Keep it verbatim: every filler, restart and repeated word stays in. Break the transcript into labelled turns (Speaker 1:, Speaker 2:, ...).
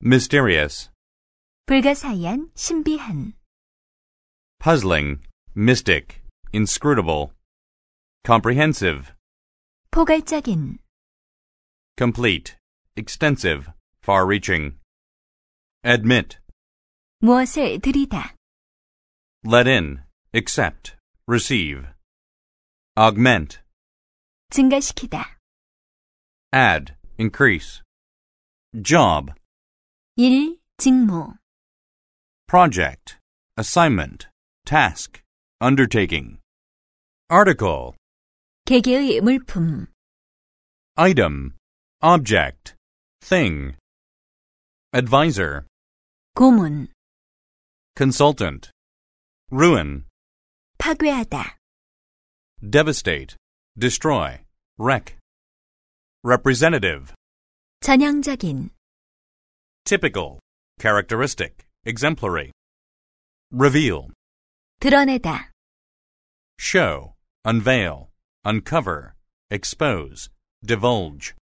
Speaker 1: mysterious,
Speaker 2: 불가사의한, 신비한.
Speaker 1: puzzling, mystic, inscrutable, comprehensive,
Speaker 2: 포괄적인.
Speaker 1: complete, extensive, far-reaching, admit,
Speaker 2: 무엇을 들이다.
Speaker 1: let in, accept, receive, augment,
Speaker 2: 증가시키다.
Speaker 1: add, increase, job,
Speaker 2: 일, 직무.
Speaker 1: project, assignment, task, undertaking, article,
Speaker 2: 개개의 물품.
Speaker 1: item, object, thing, advisor,
Speaker 2: 고문.
Speaker 1: consultant, ruin,
Speaker 2: 파괴하다.
Speaker 1: devastate, destroy, wreck, representative,
Speaker 2: 전형적인.
Speaker 1: typical, characteristic, exemplary, reveal,
Speaker 2: 드러내다.
Speaker 1: show, unveil, uncover, expose, divulge,